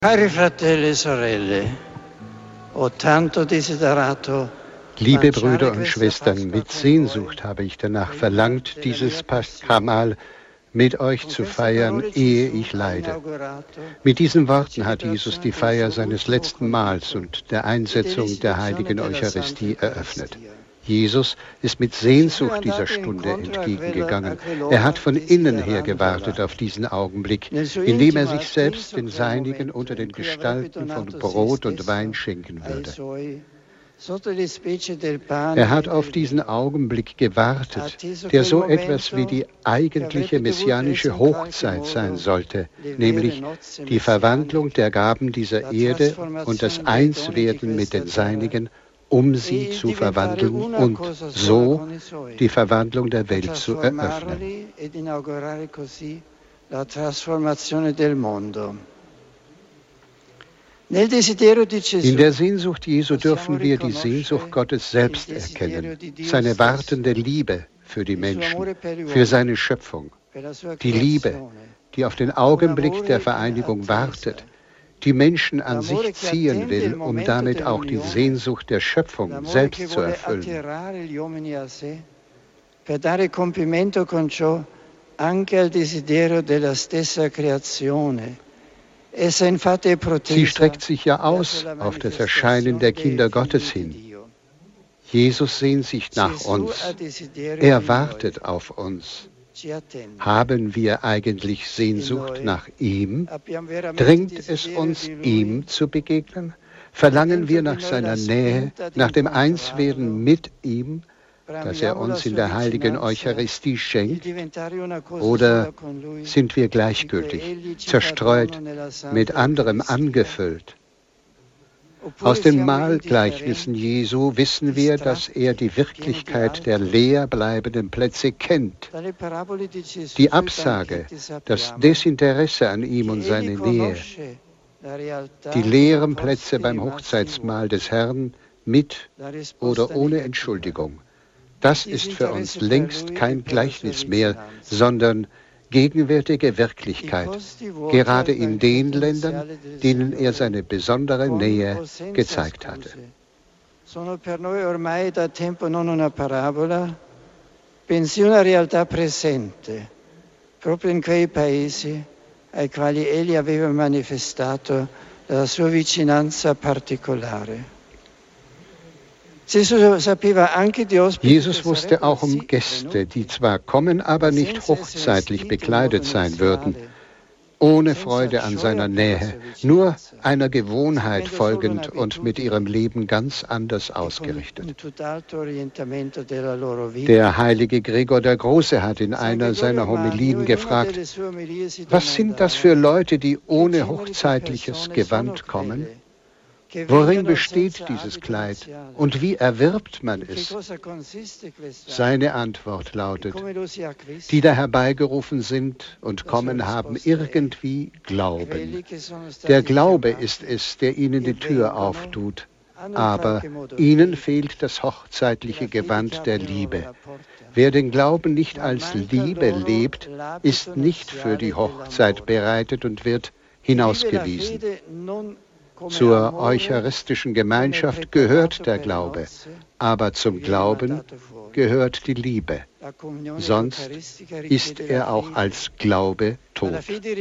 Cari fratelli e sorelle, ho tanto desiderato. Liebe Brüder und Schwestern, mit Sehnsucht habe ich danach verlangt, dieses Paschamal mit euch zu feiern, ehe ich leide. Mit diesen Worten hat Jesus die Feier seines letzten Mahls und der Einsetzung der heiligen Eucharistie eröffnet. Jesus ist mit Sehnsucht dieser Stunde entgegengegangen. Er hat von innen her gewartet auf diesen Augenblick, in dem er sich selbst den Seinigen unter den Gestalten von Brot und Wein schenken würde. Er hat auf diesen Augenblick gewartet, der so etwas wie die eigentliche messianische Hochzeit sein sollte, nämlich die Verwandlung der Gaben dieser Erde und das Einswerden mit den Seinigen, um sie zu verwandeln und so die Verwandlung der Welt zu eröffnen. In der Sehnsucht Jesu dürfen wir die Sehnsucht Gottes selbst erkennen, seine wartende Liebe für die Menschen, für seine Schöpfung, die Liebe, die auf den Augenblick der Vereinigung wartet, die Menschen an sich ziehen will, um damit auch die Sehnsucht der Schöpfung selbst zu erfüllen. Per dare compimento con ciò anche al desiderio della stessa creazione. Sie streckt sich ja aus auf das Erscheinen der Kinder Gottes hin. Jesus sehnt sich nach uns. Er wartet auf uns. Haben wir eigentlich Sehnsucht nach ihm? Drängt es uns, ihm zu begegnen? Verlangen wir nach seiner Nähe, nach dem Einswerden mit ihm, das er uns in der heiligen Eucharistie schenkt? Oder sind wir gleichgültig, zerstreut, mit anderem angefüllt? Aus den Mahlgleichnissen Jesu wissen wir, dass er die Wirklichkeit der leer bleibenden Plätze kennt. Die Absage, das Desinteresse an ihm und seine Nähe, die leeren Plätze beim Hochzeitsmahl des Herrn mit oder ohne Entschuldigung. Das ist für uns längst kein Gleichnis mehr, sondern gegenwärtige Wirklichkeit, gerade in den Ländern, denen er seine besondere Nähe gezeigt hatte. Sono per noi ormai da tempo non una parabola, bensì una realtà presente, proprio in quei paesi ai quali egli aveva manifestato la sua vicinanza particolare. Jesus wusste auch um Gäste, die zwar kommen, aber nicht hochzeitlich bekleidet sein würden, ohne Freude an seiner Nähe, nur einer Gewohnheit folgend und mit ihrem Leben ganz anders ausgerichtet. Der heilige Gregor der Große hat in einer seiner Homilien gefragt, was sind das für Leute, die ohne hochzeitliches Gewand kommen? Worin besteht dieses Kleid und wie erwirbt man es? Seine Antwort lautet, die da herbeigerufen sind und kommen, haben irgendwie Glauben. Der Glaube ist es, der ihnen die Tür auftut, aber ihnen fehlt das hochzeitliche Gewand der Liebe. Wer den Glauben nicht als Liebe lebt, ist nicht für die Hochzeit bereitet und wird hinausgewiesen. Zur eucharistischen Gemeinschaft gehört der Glaube, aber zum Glauben gehört die Liebe. Sonst ist er auch als Glaube tot.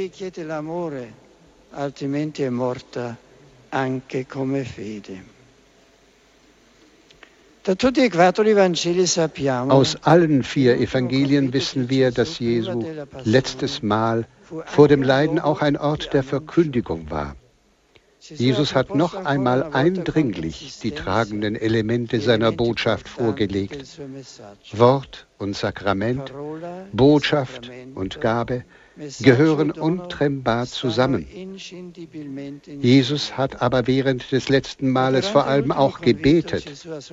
Aus allen 4 Evangelien wissen wir, dass Jesu letztes Mal vor dem Leiden auch ein Ort der Verkündigung war. Jesus hat noch einmal eindringlich die tragenden Elemente seiner Botschaft vorgelegt. Wort und Sakrament, Botschaft und Gabe gehören untrennbar zusammen. Jesus hat aber während des letzten Mahles vor allem auch gebetet.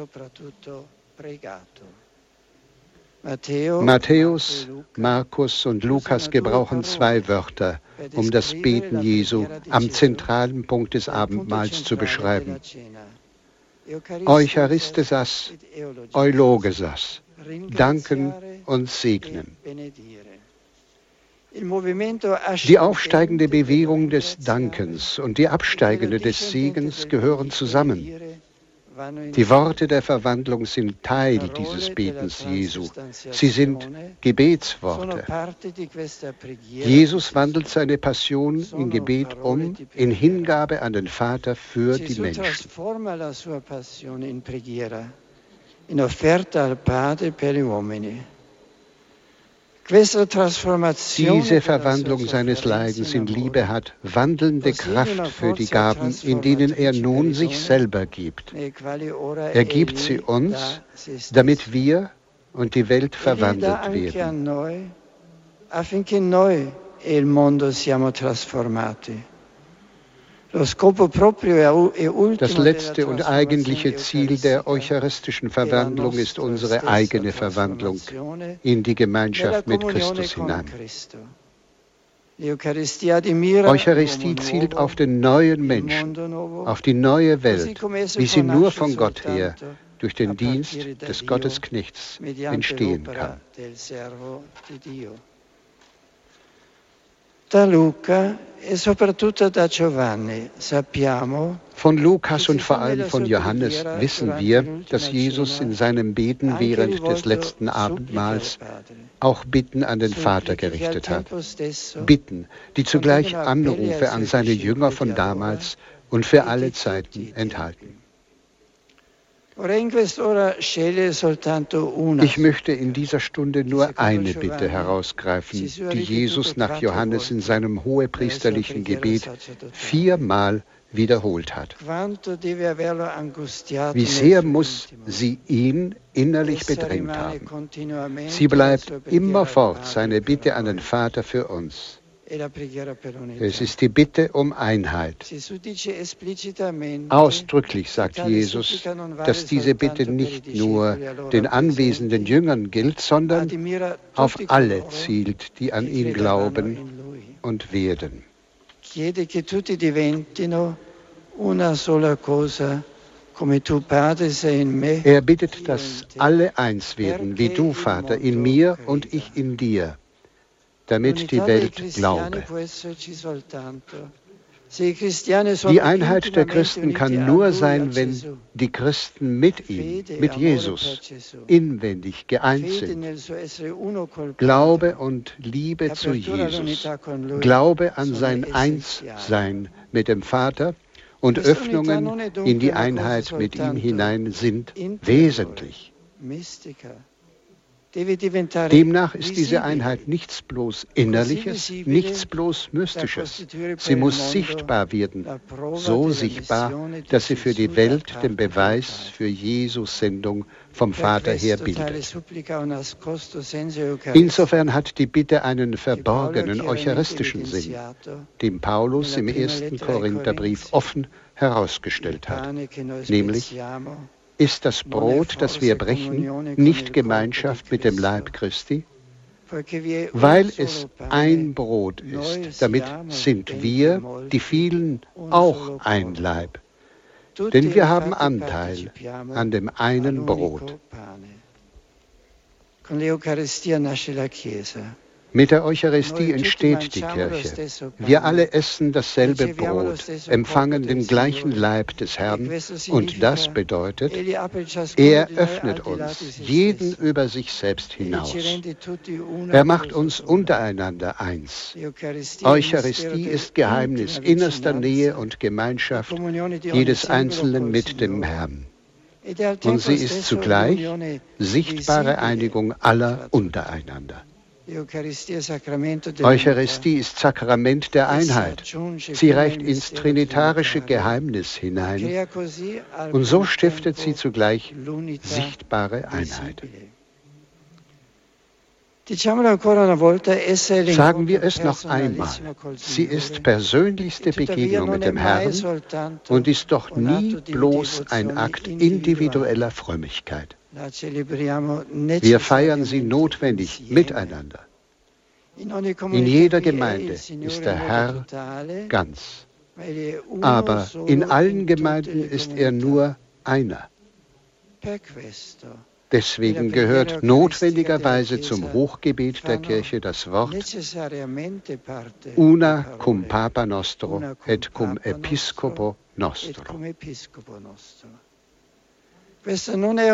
Matthäus, Markus und Lukas gebrauchen 2 Wörter, um das Beten Jesu am zentralen Punkt des Abendmahls zu beschreiben. Eucharistisas, Eulogesas, danken und segnen. Die aufsteigende Bewegung des Dankens und die absteigende des Segens gehören zusammen. Die Worte der Verwandlung sind Teil dieses Betens Jesu. Sie sind Gebetsworte. Jesus wandelt seine Passion in Gebet um, in Hingabe an den Vater für die Menschen. Diese Verwandlung seines Leidens in Liebe hat wandelnde Kraft für die Gaben, in denen er nun sich selber gibt. Er gibt sie uns, damit wir und die Welt verwandelt werden. Das letzte und eigentliche Ziel der eucharistischen Verwandlung ist unsere eigene Verwandlung in die Gemeinschaft mit Christus hinein. Eucharistie zielt auf den neuen Menschen, auf die neue Welt, wie sie nur von Gott her durch den Dienst des Gottesknechts entstehen kann. Von Lukas und vor allem von Johannes wissen wir, dass Jesus in seinem Beten während des letzten Abendmahls auch Bitten an den Vater gerichtet hat. Bitten, die zugleich Anrufe an seine Jünger von damals und für alle Zeiten enthalten. Ich möchte in dieser Stunde nur eine Bitte herausgreifen, die Jesus nach Johannes in seinem hohepriesterlichen Gebet 4-mal wiederholt hat. Wie sehr muss sie ihn innerlich bedrängt haben. Sie bleibt immerfort seine Bitte an den Vater für uns. Es ist die Bitte um Einheit. Ausdrücklich sagt Jesus, dass diese Bitte nicht nur den anwesenden Jüngern gilt, sondern auf alle zielt, die an ihn glauben und werden. Er bittet, dass alle eins werden, wie du, Vater, in mir und ich in dir, damit die Welt glaube. Die Einheit der Christen kann nur sein, wenn die Christen mit ihm, mit Jesus, inwendig geeint sind. Glaube und Liebe zu Jesus, Glaube an sein Einssein mit dem Vater und Öffnungen in die Einheit mit ihm hinein sind wesentlich. Demnach ist diese Einheit nichts bloß Innerliches, nichts bloß Mystisches. Sie muss sichtbar werden, so sichtbar, dass sie für die Welt den Beweis für Jesus Sendung vom Vater her bildet. Insofern hat die Bitte einen verborgenen eucharistischen Sinn, den Paulus im 1. Korintherbrief offen herausgestellt hat, nämlich: Ist das Brot, das wir brechen, nicht Gemeinschaft mit dem Leib Christi? Weil es ein Brot ist, damit sind wir, die vielen, auch ein Leib. Denn wir haben Anteil an dem einen Brot. Mit der Eucharistie entsteht die Kirche. Wir alle essen dasselbe Brot, empfangen den gleichen Leib des Herrn und das bedeutet, er öffnet uns, jeden über sich selbst hinaus. Er macht uns untereinander eins. Eucharistie ist Geheimnis innerster Nähe und Gemeinschaft jedes Einzelnen mit dem Herrn. Und sie ist zugleich sichtbare Einigung aller untereinander. Eucharistie ist Sakrament der Einheit. Sie reicht ins trinitarische Geheimnis hinein und so stiftet sie zugleich sichtbare Einheit. Sagen wir es noch einmal, sie ist persönlichste Begegnung mit dem Herrn und ist doch nie bloß ein Akt individueller Frömmigkeit. Wir feiern sie notwendig miteinander. In jeder Gemeinde ist der Herr ganz, aber in allen Gemeinden ist er nur einer. Deswegen gehört notwendigerweise zum Hochgebet der Kirche das Wort Una cum Papa nostro et cum Episcopo nostro. Dies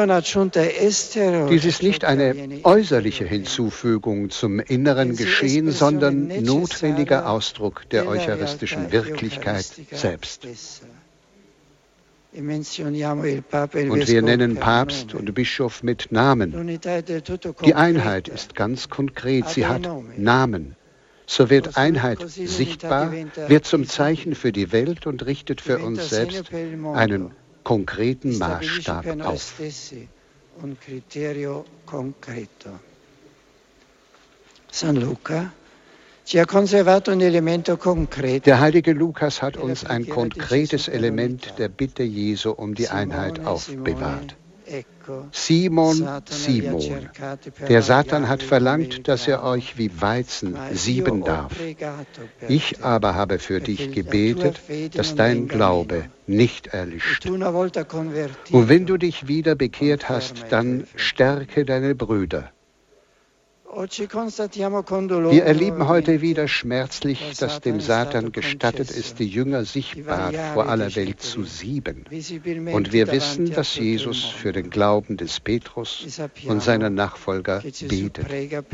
ist nicht eine äußerliche Hinzufügung zum inneren Geschehen, sondern notwendiger Ausdruck der eucharistischen Wirklichkeit selbst. Und wir nennen Papst und Bischof mit Namen. Die Einheit ist ganz konkret, sie hat Namen. So wird Einheit sichtbar, wird zum Zeichen für die Welt und richtet für uns selbst einen konkreten Maßstab auf. San Luca Der heilige Lukas hat uns ein konkretes Element der Bitte Jesu um die Einheit aufbewahrt. Simon, Simon, der Satan hat verlangt, dass er euch wie Weizen sieben darf. Ich aber habe für dich gebetet, dass dein Glaube nicht erlischt. Und wenn du dich wieder bekehrt hast, dann stärke deine Brüder. Wir erleben heute wieder schmerzlich, dass dem Satan gestattet ist, die Jünger sichtbar vor aller Welt zu sieben. Und wir wissen, dass Jesus für den Glauben des Petrus und seiner Nachfolger betet.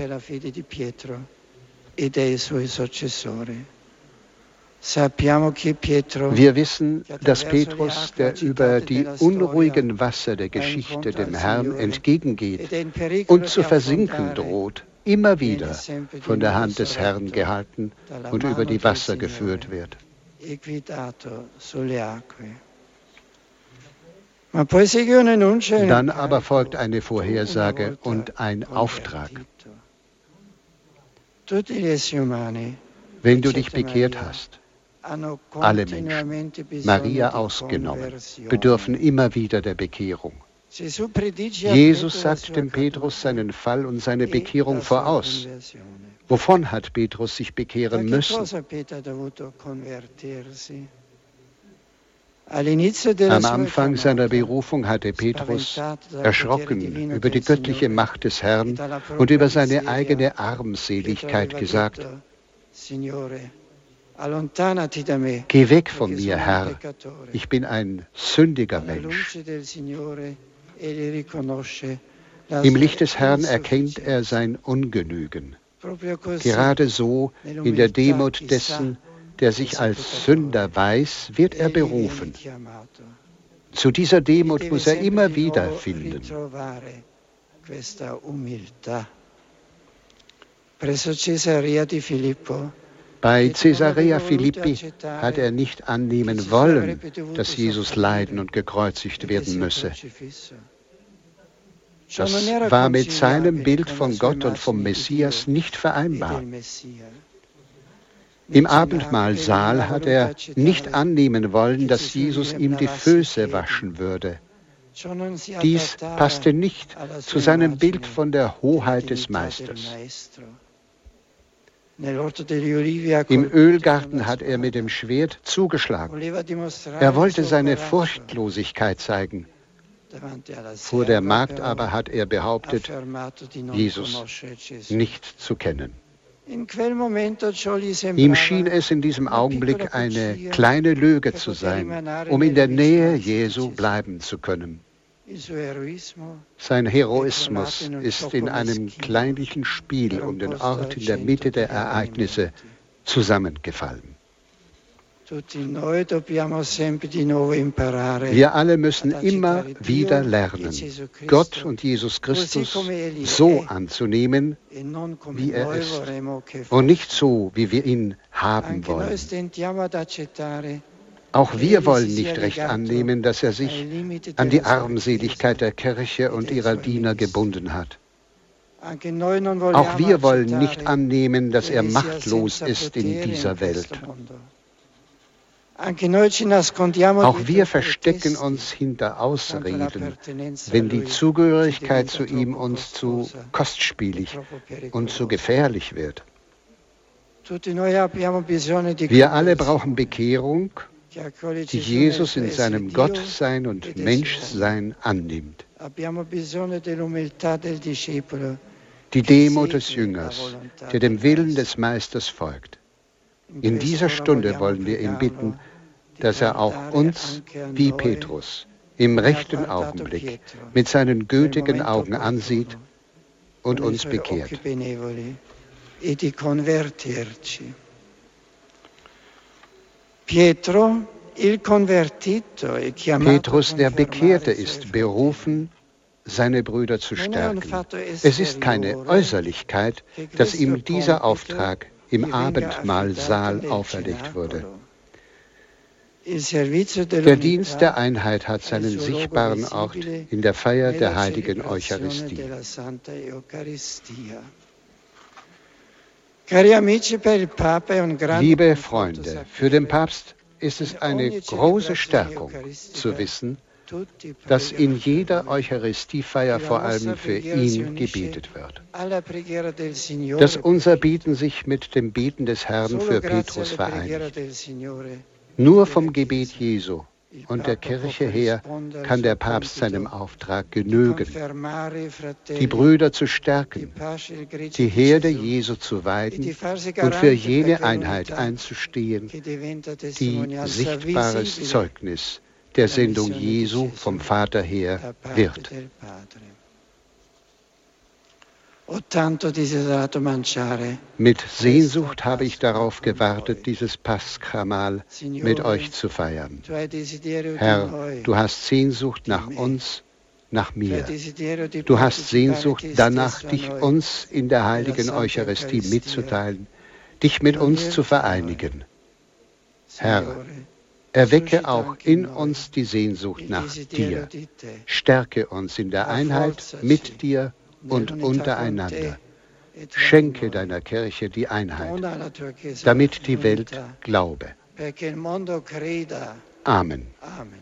Wir wissen, dass Petrus, der über die unruhigen Wasser der Geschichte dem Herrn entgegengeht und zu versinken droht, immer wieder von der Hand des Herrn gehalten und über die Wasser geführt wird. Dann aber folgt eine Vorhersage und ein Auftrag. Wenn du dich bekehrt hast, alle Menschen, Maria ausgenommen, bedürfen immer wieder der Bekehrung. Jesus sagt dem Petrus seinen Fall und seine Bekehrung voraus. Wovon hat Petrus sich bekehren müssen? Am Anfang seiner Berufung hatte Petrus, erschrocken über die göttliche Macht des Herrn und über seine eigene Armseligkeit, gesagt: Geh weg von mir, Herr, ich bin ein sündiger Mensch. Im Licht des Herrn erkennt er sein Ungenügen. Gerade so, in der Demut dessen, der sich als Sünder weiß, wird er berufen. Zu dieser Demut muss er immer wieder finden. Bei Caesarea Philippi hat er nicht annehmen wollen, dass Jesus leiden und gekreuzigt werden müsse. Das war mit seinem Bild von Gott und vom Messias nicht vereinbar. Im Abendmahlsaal hat er nicht annehmen wollen, dass Jesus ihm die Füße waschen würde. Dies passte nicht zu seinem Bild von der Hoheit des Meisters. Im Ölgarten hat er mit dem Schwert zugeschlagen. Er wollte seine Furchtlosigkeit zeigen. Vor der Magd aber hat er behauptet, Jesus nicht zu kennen. Ihm schien es in diesem Augenblick eine kleine Lüge zu sein, um in der Nähe Jesu bleiben zu können. Sein Heroismus ist in einem kleinlichen Spiel um den Ort in der Mitte der Ereignisse zusammengefallen. Wir alle müssen immer wieder lernen, Gott und Jesus Christus so anzunehmen, wie er ist, und nicht so, wie wir ihn haben wollen. Auch wir wollen nicht recht annehmen, dass er sich an die Armseligkeit der Kirche und ihrer Diener gebunden hat. Auch wir wollen nicht annehmen, dass er machtlos ist in dieser Welt. Auch wir verstecken uns hinter Ausreden, wenn die Zugehörigkeit zu ihm uns zu kostspielig und zu gefährlich wird. Wir alle brauchen Bekehrung die Jesus in seinem Gottsein und Menschsein annimmt. Die Demut des Jüngers, der dem Willen des Meisters folgt. In dieser Stunde wollen wir ihn bitten, dass er auch uns, wie Petrus, im rechten Augenblick mit seinen gütigen Augen ansieht und uns bekehrt. Petrus, der Bekehrte, ist berufen, seine Brüder zu stärken. Es ist keine Äußerlichkeit, dass ihm dieser Auftrag im Abendmahlsaal auferlegt wurde. Der Dienst der Einheit hat seinen sichtbaren Ort in der Feier der heiligen Eucharistie. Liebe Freunde, für den Papst ist es eine große Stärkung zu wissen, dass in jeder Eucharistiefeier vor allem für ihn gebetet wird. Dass unser Beten sich mit dem Beten des Herrn für Petrus vereinigt. Nur vom Gebet Jesu und der Kirche her kann der Papst seinem Auftrag genügen, die Brüder zu stärken, die Herde Jesu zu weiden und für jene Einheit einzustehen, die sichtbares Zeugnis der Sendung Jesu vom Vater her wird. Mit Sehnsucht habe ich darauf gewartet, dieses Paschamahl mit euch zu feiern. Herr, du hast Sehnsucht nach uns, nach mir. Du hast Sehnsucht danach, dich uns in der heiligen Eucharistie mitzuteilen, dich mit uns zu vereinigen. Herr, erwecke auch in uns die Sehnsucht nach dir. Stärke uns in der Einheit mit dir und untereinander. Schenke deiner Kirche die Einheit, damit die Welt glaube. Amen.